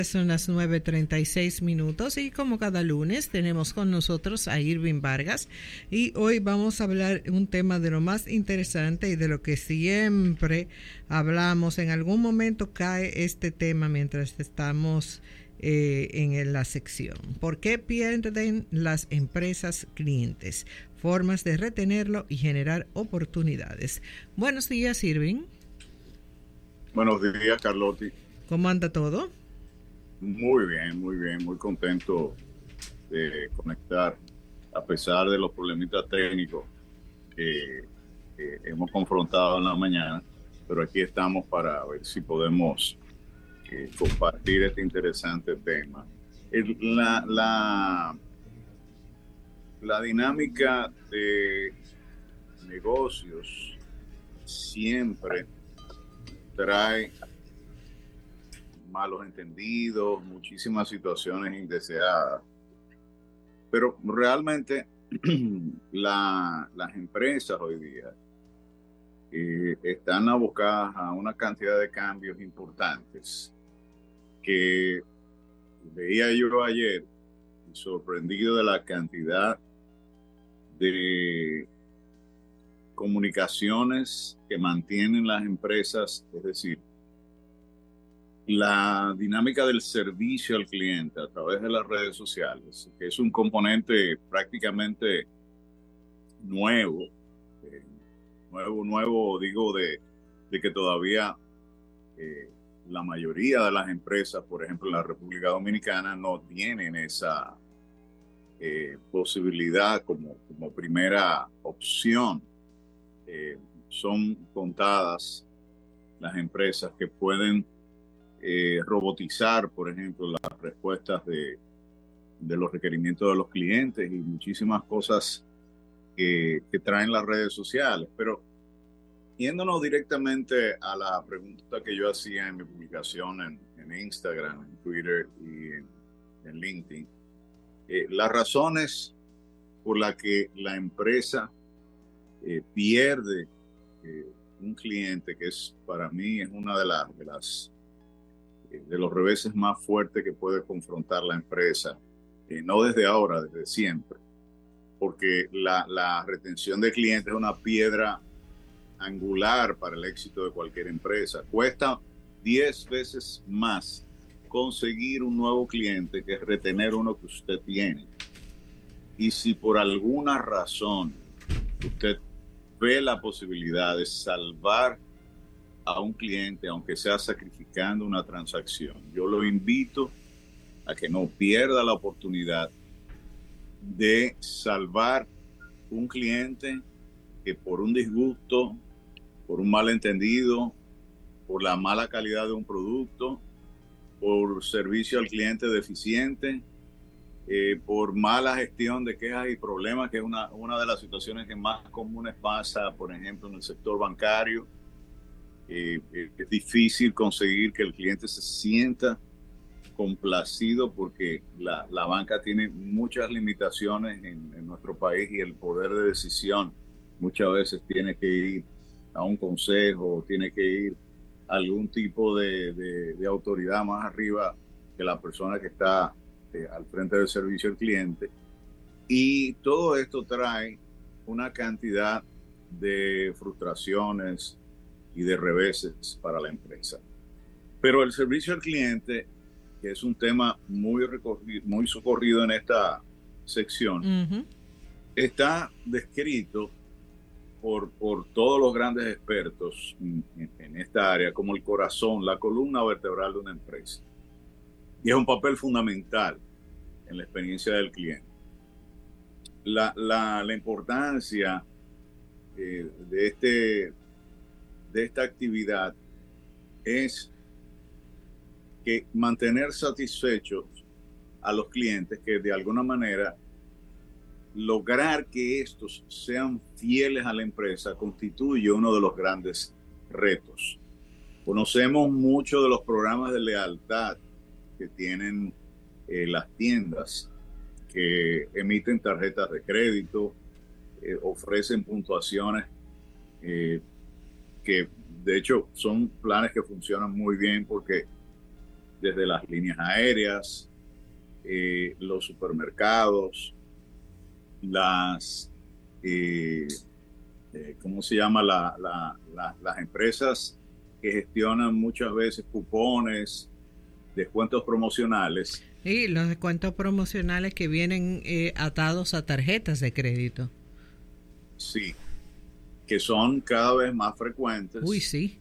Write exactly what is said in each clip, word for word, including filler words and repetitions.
Son las nueve treinta y seis minutos y como cada lunes tenemos con nosotros a Irving Vargas y hoy vamos a hablar un tema de lo más interesante y de lo que siempre hablamos. En algún momento cae este tema mientras estamos eh, en la sección. ¿Por qué pierden las empresas clientes? Formas de retenerlo y generar oportunidades. Buenos días, Irving. Buenos días, Carlotti. ¿Cómo anda todo? Muy bien, muy bien, muy contento de conectar a pesar de los problemitas técnicos que, que hemos confrontado en la mañana, pero aquí estamos para ver si podemos eh, compartir este interesante tema. El, la, la, la dinámica de negocios siempre trae malos entendidos, muchísimas situaciones indeseadas. Pero realmente la, las empresas hoy día eh, están abocadas a una cantidad de cambios importantes que veía yo ayer, sorprendido de la cantidad de comunicaciones que mantienen las empresas, es decir, la dinámica del servicio al cliente a través de las redes sociales, que es un componente prácticamente nuevo, eh, nuevo, nuevo, digo, de, de que todavía eh, la mayoría de las empresas, por ejemplo, en la República Dominicana, no tienen esa eh, posibilidad como, como primera opción. Eh, son contadas las empresas que pueden Eh, robotizar, por ejemplo, las respuestas de, de los requerimientos de los clientes y muchísimas cosas que, que traen las redes sociales. Pero yéndonos directamente a la pregunta que yo hacía en mi publicación en, en Instagram, en Twitter y en, en LinkedIn, eh, las razones por las que la empresa eh, pierde eh, un cliente, que es para mí es una de, la, de las de los reveses más fuertes que puede confrontar la empresa, eh, no desde ahora, desde siempre, porque la, la retención de clientes es una piedra angular para el éxito de cualquier empresa. Cuesta diez veces más conseguir un nuevo cliente que retener uno que usted tiene. Y si por alguna razón usted ve la posibilidad de salvar a un cliente, aunque sea sacrificando una transacción, yo lo invito a que no pierda la oportunidad de salvar un cliente que por un disgusto, por un malentendido, por la mala calidad de un producto, por servicio al cliente deficiente, eh, por mala gestión de quejas y problemas, que es una, una de las situaciones que más comunes pasa, por ejemplo, en el sector bancario. Eh, es difícil conseguir que el cliente se sienta complacido porque la, la banca tiene muchas limitaciones en, en nuestro país y el poder de decisión muchas veces tiene que ir a un consejo, tiene que ir a algún tipo de, de, de autoridad más arriba que la persona que está eh, al frente del servicio al cliente. Y todo esto trae una cantidad de frustraciones y de reveses para la empresa. Pero el servicio al cliente, que es un tema muy recorrido, muy socorrido en esta sección, uh-huh. está descrito por, por todos los grandes expertos en, en esta área como el corazón, la columna vertebral de una empresa. Y es un papel fundamental en la experiencia del cliente. La, la, la importancia eh, de este de esta actividad es que mantener satisfechos a los clientes, que de alguna manera lograr que estos sean fieles a la empresa constituye uno de los grandes retos. Conocemos mucho de los programas de lealtad que tienen eh, las tiendas, que emiten tarjetas de crédito, eh, ofrecen puntuaciones eh, que de hecho son planes que funcionan muy bien porque desde las líneas aéreas, eh, los supermercados, las, eh, eh, ¿cómo se llama? La, la, la, las empresas que gestionan muchas veces cupones, descuentos promocionales. Y los descuentos promocionales que vienen eh, atados a tarjetas de crédito. Sí, que son cada vez más frecuentes. Uy, sí.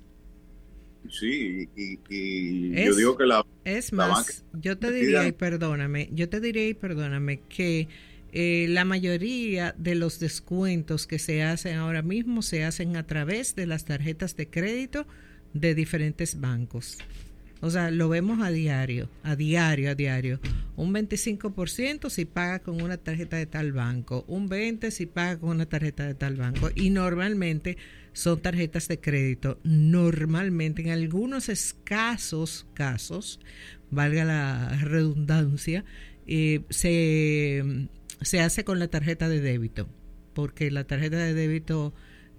Sí, y, y es, yo digo que la... Es la más, banca, yo te diría, y perdóname, yo te diría y perdóname, que eh, la mayoría de los descuentos que se hacen ahora mismo se hacen a través de las tarjetas de crédito de diferentes bancos. O sea, lo vemos a diario, a diario, a diario. Un veinticinco por ciento si paga con una tarjeta de tal banco, un veinte por ciento si paga con una tarjeta de tal banco. Y normalmente son tarjetas de crédito. Normalmente, en algunos escasos casos, valga la redundancia, eh, se, se hace con la tarjeta de débito. Porque la tarjeta de débito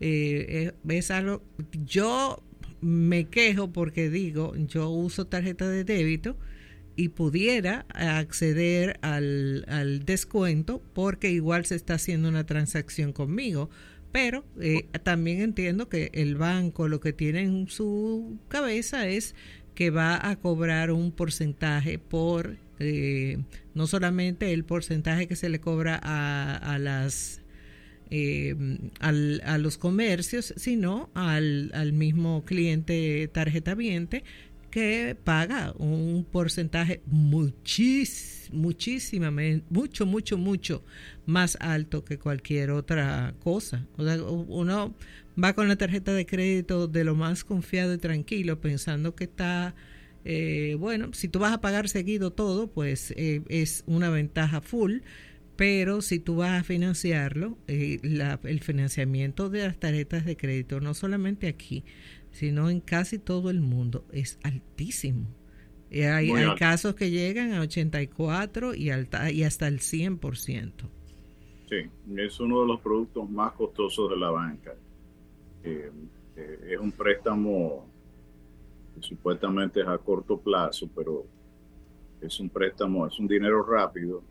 eh, es, es algo... Yo... me quejo porque digo, yo uso tarjeta de débito y pudiera acceder al, al descuento porque igual se está haciendo una transacción conmigo, pero eh, también entiendo que el banco lo que tiene en su cabeza es que va a cobrar un porcentaje por, eh, no solamente el porcentaje que se le cobra a, a las... Eh, al, a los comercios, sino al, al mismo cliente tarjetaviente que paga un porcentaje muchis, muchísimamente, mucho, mucho, mucho más alto que cualquier otra cosa. O sea, uno va con la tarjeta de crédito de lo más confiado y tranquilo, pensando que está, eh, bueno, si tú vas a pagar seguido todo, pues eh, es una ventaja full. Pero si tú vas a financiarlo, eh, la, el financiamiento de las tarjetas de crédito, no solamente aquí, sino en casi todo el mundo, es altísimo. Eh, hay, hay casos que llegan a ochenta y cuatro y, alta, y hasta el cien por ciento. Sí, es uno de los productos más costosos de la banca. Eh, eh, es un préstamo que supuestamente es a corto plazo, pero es un préstamo, es un dinero rápido.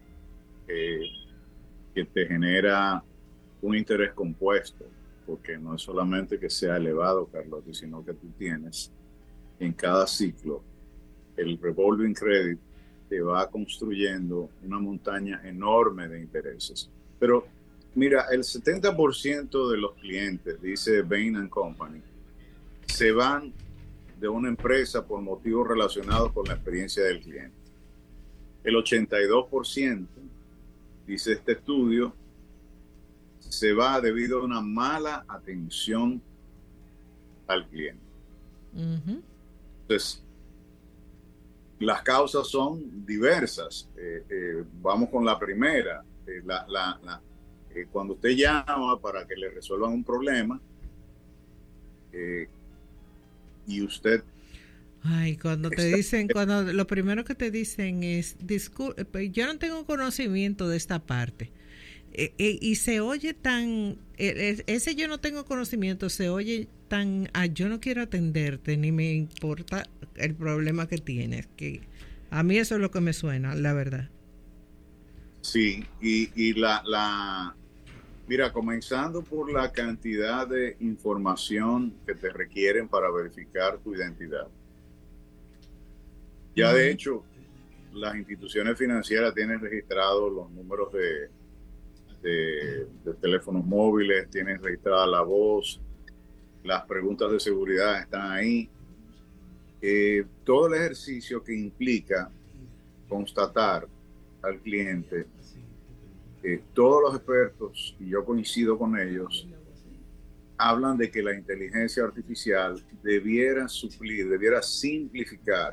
Eh, que te genera un interés compuesto, porque no es solamente que sea elevado, Carlos, sino que tú tienes en cada ciclo el revolving credit te va construyendo una montaña enorme de intereses. Pero mira, el setenta por ciento de los clientes, dice Bain and Company, se van de una empresa por motivos relacionados con la experiencia del cliente. El ochenta y dos por ciento, dice este estudio, se va debido a una mala atención al cliente. Uh-huh. Entonces, las causas son diversas. Eh, eh, vamos con la primera. Eh, la, la, la, eh, cuando usted llama para que le resuelvan un problema eh, y usted... Ay, cuando te dicen, cuando lo primero que te dicen es, disculpe, yo no tengo conocimiento de esta parte. E, e, y se oye tan, e, ese yo no tengo conocimiento, se oye tan, ah, yo no quiero atenderte, ni me importa el problema que tienes, que a mí eso es lo que me suena, la verdad. Sí, y, y la, la, mira, comenzando por la cantidad de información que te requieren para verificar tu identidad. Ya de hecho, las instituciones financieras tienen registrados los números de, de, de teléfonos móviles, tienen registrada la voz, las preguntas de seguridad están ahí. Eh, todo el ejercicio que implica constatar al cliente, eh, todos los expertos, y yo coincido con ellos, hablan de que la inteligencia artificial debiera suplir, debiera simplificar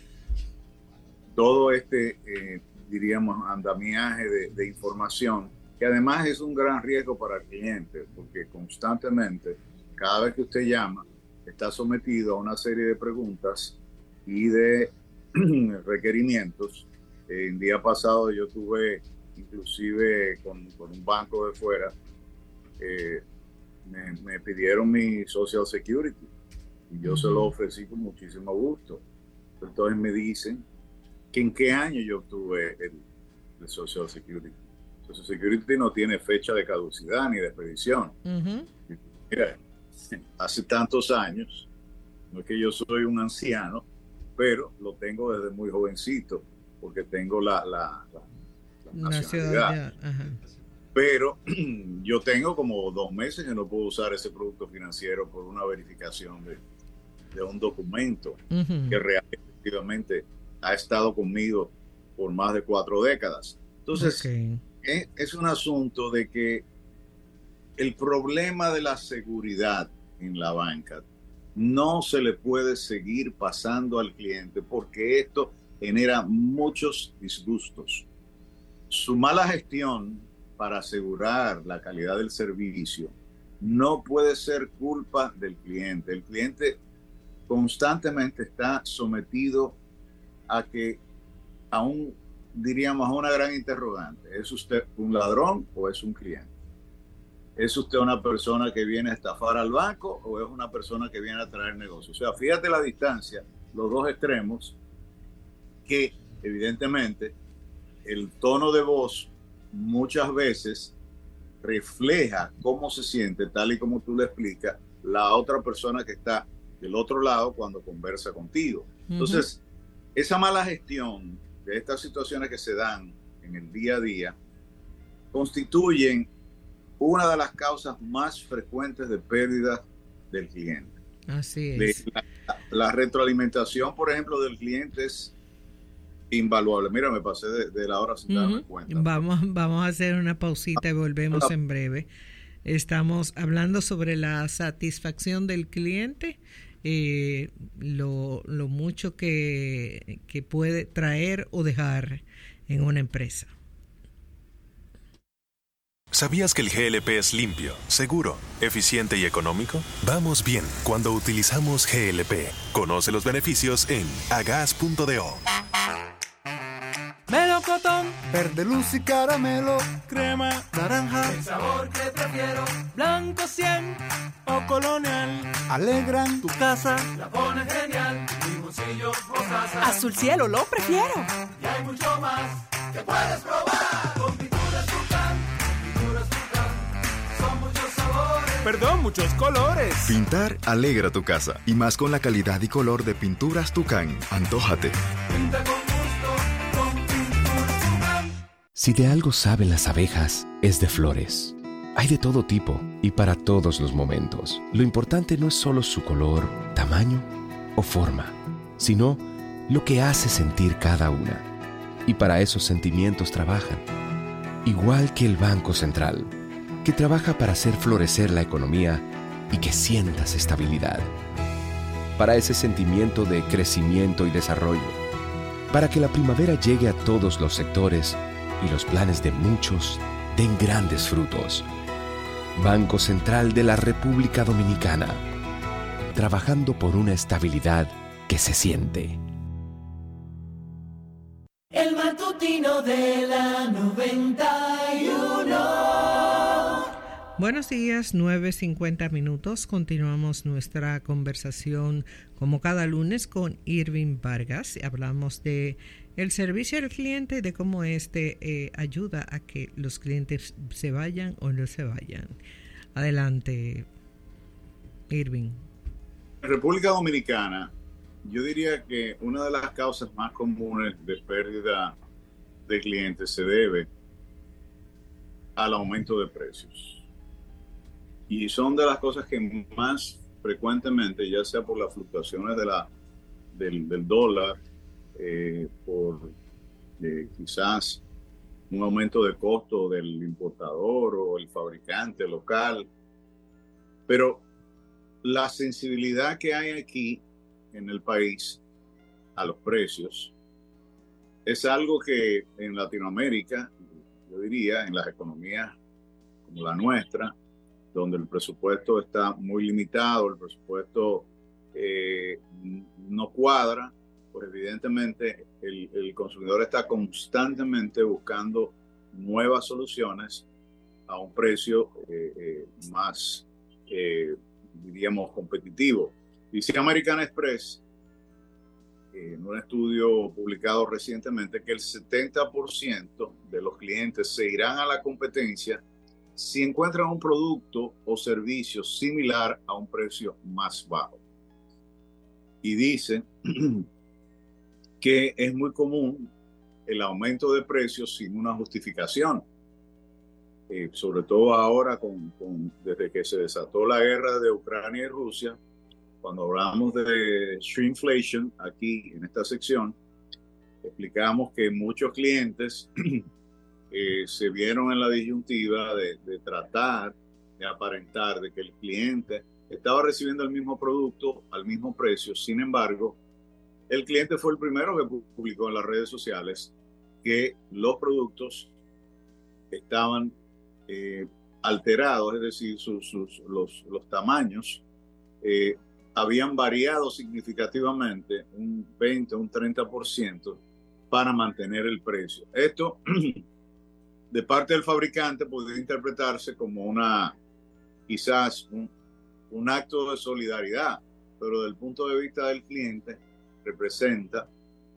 todo este, eh, diríamos, andamiaje de, de información, que además es un gran riesgo para el cliente, porque constantemente, cada vez que usted llama, está sometido a una serie de preguntas y de requerimientos. Eh, el día pasado yo tuve, inclusive con, con un banco de fuera, eh, me, me pidieron mi Social Security y yo uh-huh. se lo ofrecí con muchísimo gusto. entonces me dicen que en qué año yo obtuve el, el Social Security. Social Security no tiene fecha de caducidad ni de expedición. Uh-huh. Mira, hace tantos años, no es que yo soy un anciano, pero lo tengo desde muy jovencito, porque tengo la, la, la, la nacionalidad. Pero yo tengo como dos meses que no puedo usar ese producto financiero por una verificación de, de un documento uh-huh. que realmente efectivamente ha estado conmigo por más de cuatro décadas. Entonces, okay. es, es un asunto de que el problema de la seguridad en la banca no se le puede seguir pasando al cliente, porque esto genera muchos disgustos. Su mala gestión para asegurar la calidad del servicio no puede ser culpa del cliente. El cliente constantemente está sometido a que a un, diríamos, a una gran interrogante. ¿Es usted un ladrón o es un cliente? ¿Es usted una persona que viene a estafar al banco o es una persona que viene a traer negocios? O sea, fíjate la distancia, los dos extremos, que evidentemente el tono de voz muchas veces refleja cómo se siente, tal y como tú le explicas, la otra persona que está del otro lado cuando conversa contigo. Uh-huh. Entonces, esa mala gestión de estas situaciones que se dan en el día a día constituyen una de las causas más frecuentes de pérdida del cliente. Así es. La, la retroalimentación, por ejemplo, del cliente es invaluable. Mira, me pasé de, de la hora sin uh-huh. darme cuenta. Vamos, vamos a hacer una pausita y volvemos ah. en breve. Estamos hablando sobre la satisfacción del cliente, eh, lo, lo mucho que, que puede traer o dejar en una empresa. ¿Sabías que el G L P es limpio, seguro, eficiente y económico? Vamos bien cuando utilizamos G L P. Conoce los beneficios en agas punto do. Melocotón, verde luz y caramelo, crema, naranja, el sabor que prefiero, blanco cien o colonial, alegran tu casa, la pone genial, limoncillo, mostaza, azul cielo lo prefiero, y hay mucho más que puedes probar, con pinturas Tucán, pinturas Tucán, son muchos sabores, perdón, muchos colores. Pintar alegra tu casa, y más con la calidad y color de Pinturas Tucán. Antójate. Pinta con Si de algo saben las abejas, es de flores. Hay de todo tipo y para todos los momentos. Lo importante no es solo su color, tamaño o forma, sino lo que hace sentir cada una. Y para esos sentimientos trabajan. Igual que el Banco Central, que trabaja para hacer florecer la economía y que sientas estabilidad. Para ese sentimiento de crecimiento y desarrollo. Para que la primavera llegue a todos los sectores y los planes de muchos den grandes frutos. Banco Central de la República Dominicana, trabajando por una estabilidad que se siente. El matutino de la noventa y uno. Buenos días, nueve cincuenta minutos. Continuamos nuestra conversación como cada lunes con Irving Vargas. Hablamos de el servicio al cliente, de cómo este eh, ayuda a que los clientes se vayan o no se vayan. Adelante, Irving. En República Dominicana, yo diría que una de las causas más comunes de pérdida de clientes se debe al aumento de precios. Y son de las cosas que más frecuentemente, ya sea por las fluctuaciones de la, del, del dólar, Eh, por eh, quizás un aumento de costo del importador o el fabricante local, pero la sensibilidad que hay aquí en el país a los precios es algo que en Latinoamérica, yo diría, en las economías como la nuestra, donde el presupuesto está muy limitado, el presupuesto eh, no cuadra, pues evidentemente el, el consumidor está constantemente buscando nuevas soluciones a un precio eh, eh, más, eh, diríamos, competitivo. Dice American Express, en un estudio publicado recientemente que el setenta por ciento de los clientes se irán a la competencia si encuentran un producto o servicio similar a un precio más bajo. Y dice que es muy común el aumento de precios sin una justificación. Eh, sobre todo ahora, con, con, desde que se desató la guerra de Ucrania y Rusia, cuando hablamos de shrinkflation aquí en esta sección, explicamos que muchos clientes eh, se vieron en la disyuntiva de, de tratar de aparentar de que el cliente estaba recibiendo el mismo producto al mismo precio. Sin embargo, el cliente fue el primero que publicó en las redes sociales que los productos estaban eh, alterados, es decir, sus, sus, los, los tamaños eh, habían variado significativamente un veinte, un treinta por ciento para mantener el precio. Esto, de parte del fabricante, podría interpretarse como una, quizás un, un acto de solidaridad, pero desde el punto de vista del cliente representa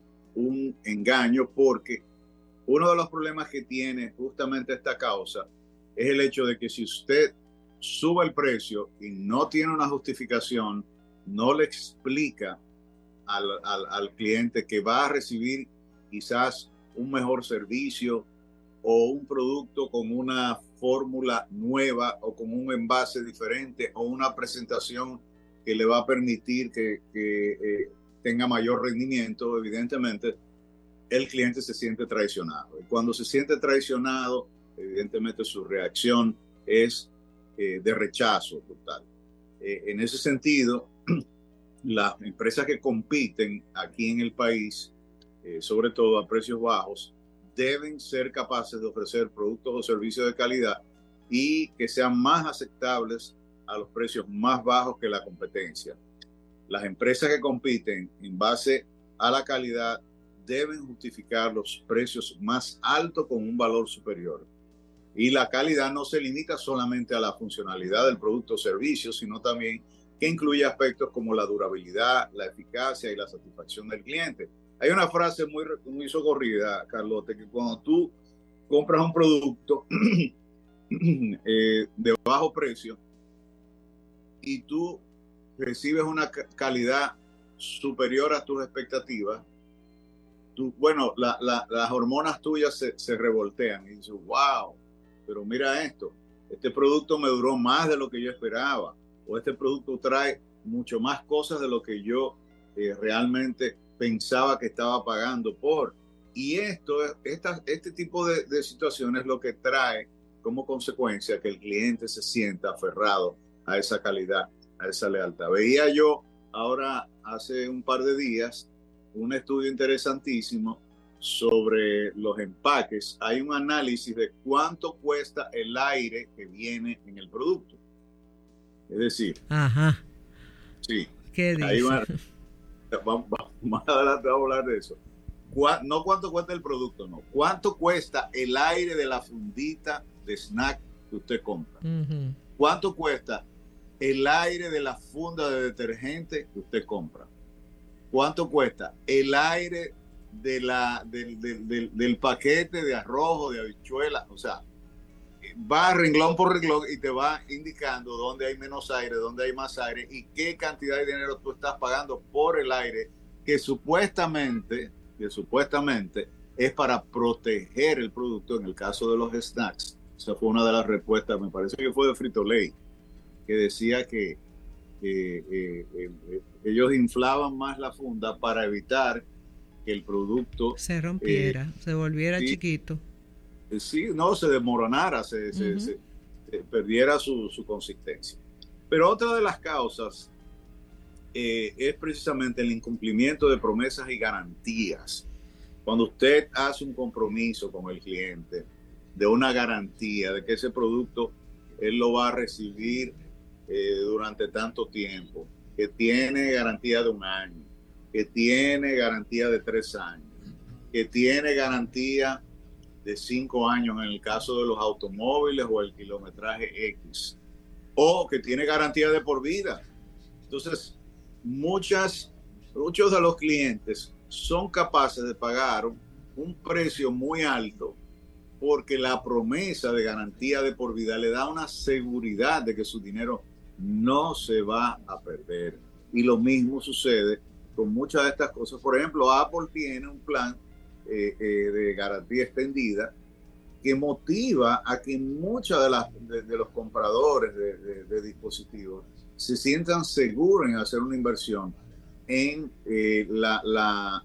un engaño, porque uno de los problemas que tiene justamente esta causa es el hecho de que si usted sube el precio y no tiene una justificación, no le explica al, al, al cliente que va a recibir quizás un mejor servicio o un producto con una fórmula nueva o con un envase diferente o una presentación que le va a permitir que, que eh, tenga mayor rendimiento, evidentemente el cliente se siente traicionado. Y cuando se siente traicionado, evidentemente su reacción es eh, de rechazo total. Eh, en ese sentido, las empresas que compiten aquí en el país, eh, sobre todo a precios bajos, deben ser capaces de ofrecer productos o servicios de calidad y que sean más aceptables a los precios más bajos que la competencia. Las empresas que compiten en base a la calidad deben justificar los precios más altos con un valor superior. Y la calidad no se limita solamente a la funcionalidad del producto o servicio, sino también que incluye aspectos como la durabilidad, la eficacia y la satisfacción del cliente. Hay una frase muy, muy socorrida, Carlote, que cuando tú compras un producto eh, de bajo precio y tú recibes una calidad superior a tus expectativas, tú, bueno, la, la, las hormonas tuyas se, se revoltean y dices, wow, pero mira esto, este producto me duró más de lo que yo esperaba, o este producto trae mucho más cosas de lo que yo eh, realmente pensaba que estaba pagando por. Y esto, esta, este tipo de, de situaciones es lo que trae como consecuencia que el cliente se sienta aferrado a esa calidad, a esa lealtad. Veía yo ahora hace un par de días un estudio interesantísimo sobre los empaques. Hay un análisis de cuánto cuesta el aire que viene en el producto. Es decir, ajá. Sí. ¿Qué dice? Ahí va, vamos, más adelante vamos a hablar de eso. ¿Cuá, no cuánto cuesta el producto, no. ¿Cuánto cuesta el aire de la fundita de snack que usted compra? Uh-huh. ¿Cuánto cuesta el aire de la funda de detergente que usted compra? ¿Cuánto cuesta el aire de la, del, del, del, del paquete de arroz o de habichuela? O sea, va renglón por renglón y te va indicando dónde hay menos aire, dónde hay más aire y qué cantidad de dinero tú estás pagando por el aire que supuestamente, que supuestamente es para proteger el producto en el caso de los snacks. Esa fue una de las respuestas, me parece que fue de Frito-Lay, que decía que eh, eh, eh, ellos inflaban más la funda para evitar que el producto se rompiera, eh, se volviera sí, chiquito. Sí, no, se desmoronara, se, uh-huh. se, se, se perdiera su, su consistencia. Pero otra de las causas eh, es precisamente el incumplimiento de promesas y garantías. Cuando usted hace un compromiso con el cliente de una garantía de que ese producto él lo va a recibir eh, durante tanto tiempo, que tiene garantía de un año, que tiene garantía de tres años, que tiene garantía de cinco años en el caso de los automóviles o el kilometraje X, o que tiene garantía de por vida. Entonces, muchas muchos de los clientes son capaces de pagar un, un precio muy alto porque la promesa de garantía de por vida le da una seguridad de que su dinero no se va a perder. Y lo mismo sucede con muchas de estas cosas. Por ejemplo, Apple tiene un plan eh, eh, de garantía extendida que motiva a que muchos de, las, de, de los compradores de, de, de dispositivos se sientan seguros en hacer una inversión en, eh, la, la,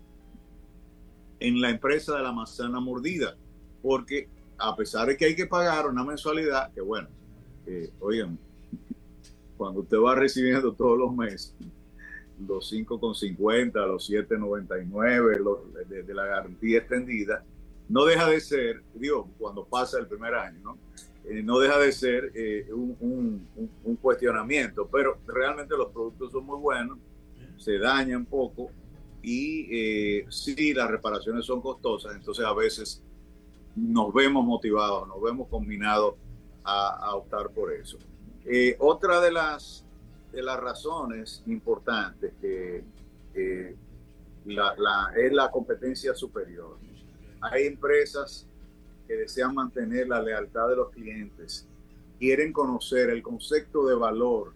en la empresa de la manzana mordida, porque a pesar de que hay que pagar una mensualidad, que bueno, eh, oigan, cuando usted va recibiendo todos los meses los cinco con cincuenta, los siete noventa y nueve los, de, de la garantía extendida, no deja de ser, digo, cuando pasa el primer año, ¿no? Eh, no deja de ser eh, un, un, un cuestionamiento, pero realmente los productos son muy buenos, se dañan poco y eh, sí, las reparaciones son costosas, entonces a veces nos vemos motivados, nos vemos combinados a, a optar por eso. Eh, otra de las, de las razones importantes que eh, la, la, es la competencia superior. Hay empresas que desean mantener la lealtad de los clientes, quieren conocer el concepto de valor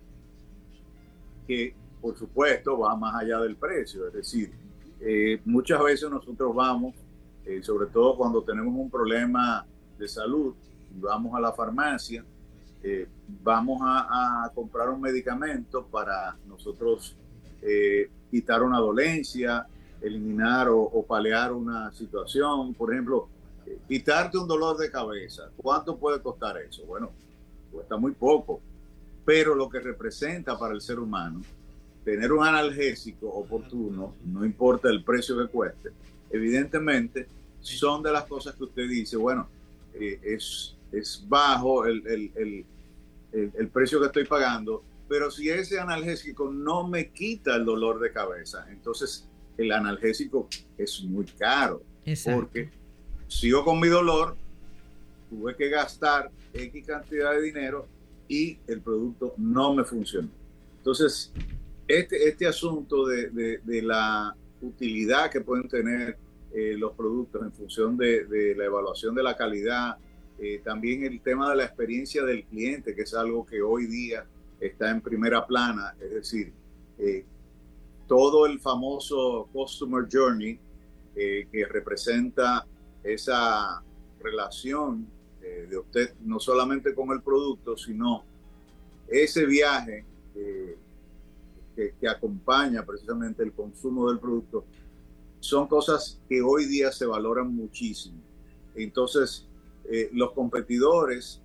que, por supuesto, va más allá del precio. Es decir, eh, muchas veces nosotros vamos, eh, sobre todo cuando tenemos un problema de salud, vamos a la farmacia, eh, vamos a, a comprar un medicamento para nosotros eh, quitar una dolencia, eliminar o, o paliar una situación. Por ejemplo, eh, quitarte un dolor de cabeza. ¿Cuánto puede costar eso? Bueno, cuesta muy poco, pero lo que representa para el ser humano tener un analgésico oportuno, no importa el precio que cueste, evidentemente son de las cosas que usted dice, bueno, eh, es, es bajo el, el, el, el, el precio que estoy pagando, pero si ese analgésico no me quita el dolor de cabeza, entonces el analgésico es muy caro. Exacto. Porque sigo con mi dolor, tuve que gastar X cantidad de dinero y el producto no me funcionó. Entonces, este, este asunto de, de, de la utilidad que pueden tener eh, los productos en función de, de la evaluación de la calidad, eh, también el tema de la experiencia del cliente, que es algo que hoy día está en primera plana, es decir, eh, todo el famoso Customer Journey eh, que representa esa relación eh, de usted no solamente con el producto, sino ese viaje eh, que, que acompaña precisamente el consumo del producto, son cosas que hoy día se valoran muchísimo. Entonces, eh, los competidores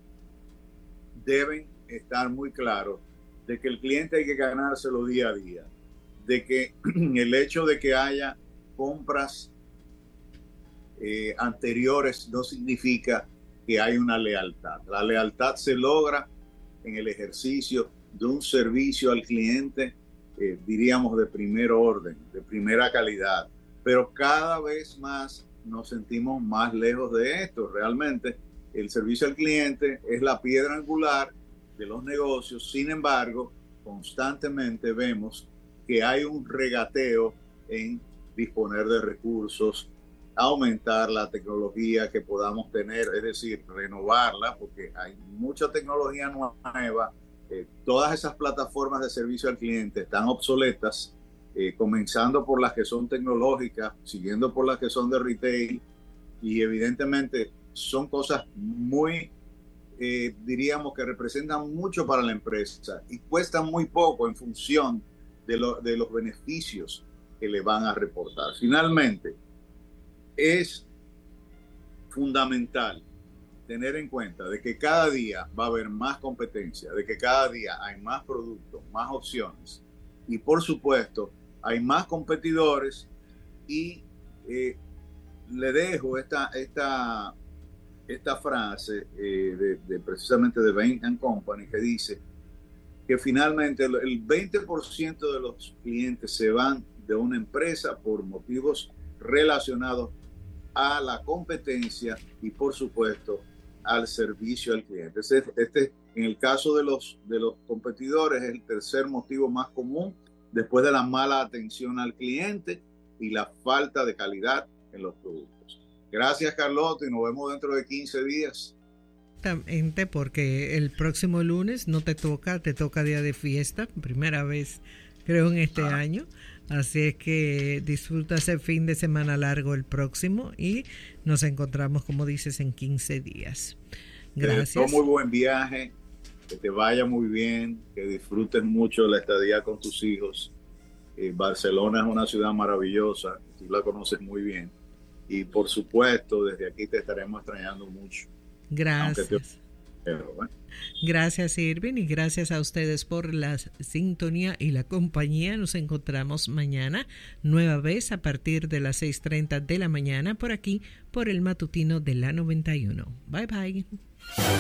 deben estar muy claros de que el cliente hay que ganárselo día a día, de que el hecho de que haya compras eh, anteriores no significa que hay una lealtad. La lealtad se logra en el ejercicio de un servicio al cliente, eh, diríamos de primer orden, de primera calidad, pero cada vez más nos sentimos más lejos de esto. Realmente el servicio al cliente es la piedra angular de los negocios. Sin embargo, constantemente vemos que hay un regateo en disponer de recursos, aumentar la tecnología que podamos tener, es decir, renovarla, porque hay mucha tecnología nueva. Eh, todas esas plataformas de servicio al cliente están obsoletas, eh, comenzando por las que son tecnológicas, siguiendo por las que son de retail, y evidentemente son cosas muy, eh, diríamos que representan mucho para la empresa y cuestan muy poco en función de, lo, de los beneficios que le van a reportar. Finalmente, es fundamental tener en cuenta de que cada día va a haber más competencia, de que cada día hay más productos, más opciones y por supuesto hay más competidores. Y eh, le dejo esta, esta, esta frase eh, de, de precisamente de Bain and Company, que dice que finalmente el veinte por ciento de los clientes se van de una empresa por motivos relacionados a la competencia y por supuesto al servicio al cliente. Este, este en el caso de los, de los competidores es el tercer motivo más común después de la mala atención al cliente y la falta de calidad en los productos. Gracias, Carlota, y nos vemos dentro de quince días. Exactamente, porque el próximo lunes no te toca, te toca día de fiesta, primera vez creo en este ah. año, así es que disfruta ese fin de semana largo el próximo y nos encontramos, como dices, en quince días. Gracias. Muy buen viaje, que te vaya muy bien, que disfrutes mucho la estadía con tus hijos. Eh, Barcelona es una ciudad maravillosa, tú la conoces muy bien y por supuesto desde aquí te estaremos extrañando mucho. Gracias. Te... Pero, bueno. Gracias, Irving, y gracias a ustedes por la sintonía y la compañía. Nos encontramos mañana, nueva vez a partir de las seis treinta de la mañana por aquí, por el matutino de la noventa y uno. Bye, bye.